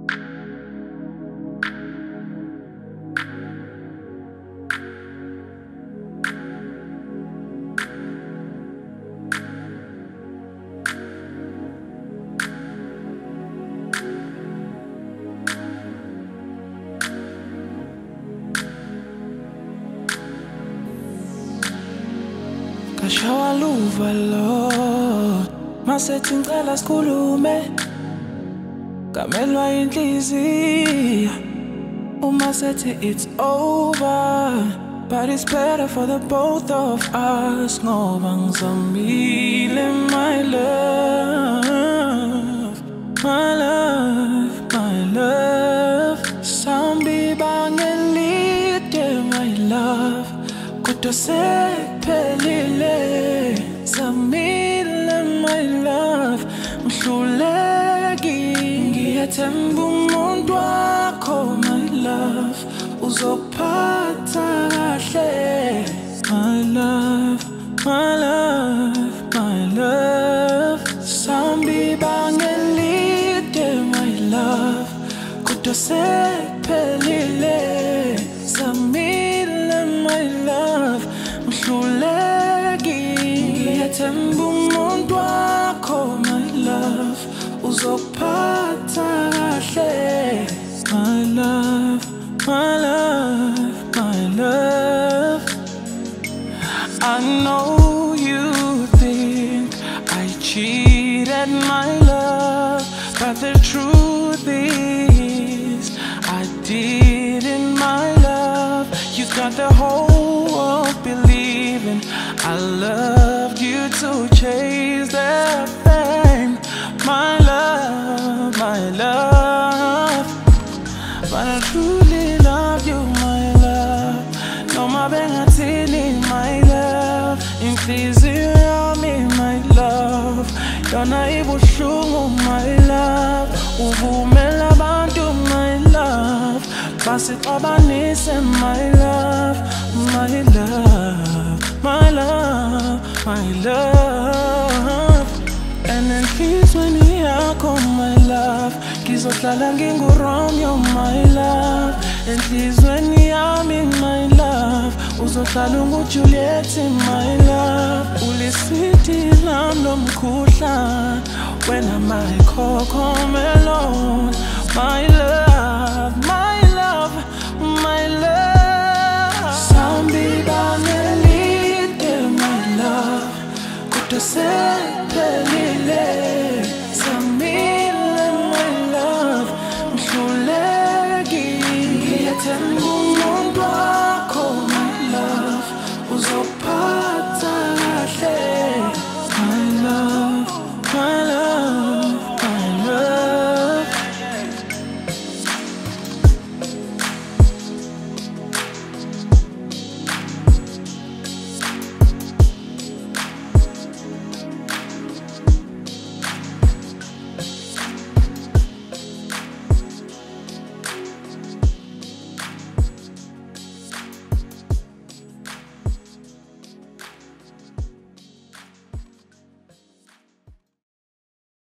Kashawaluva Lord masethi ngicela sikhulume kamelwa inhliziyo uma sethi it's over, but it's better for the both of us ngoba ngizamile my love, my love, my love. Sambi bangelide my love kodwa sekuphelile samile my love mhluleki ngiyethemba umuntu wakho my love uzophatha kahle my love, my love, my love. Sambi bangelide my love kodwa sekuphelile samile my love mhluleki ngiyethemba umuntu wakho my love uzophatha kahle my love, my love, my love. I know you think I cheated my love, but the truth is I didn't my love. You got the whole world believing I loved you to chase that fame, my love, my love. But I truly love you, my love. No my bengatini, my love. Inhliziyo yami, my love. Yona ibuhlungu, my love. Uvumela abantu, my love. Basixabanise, my love, my love, my love, my love. And enhlizweni yakho, my love. Ngizohlala nginguRomeo, my love. Enhlizweni yami, my love. Uzohlala unguJuliet, my love. Ulisweetie lami lomkhuhlane wena my Cocomelon.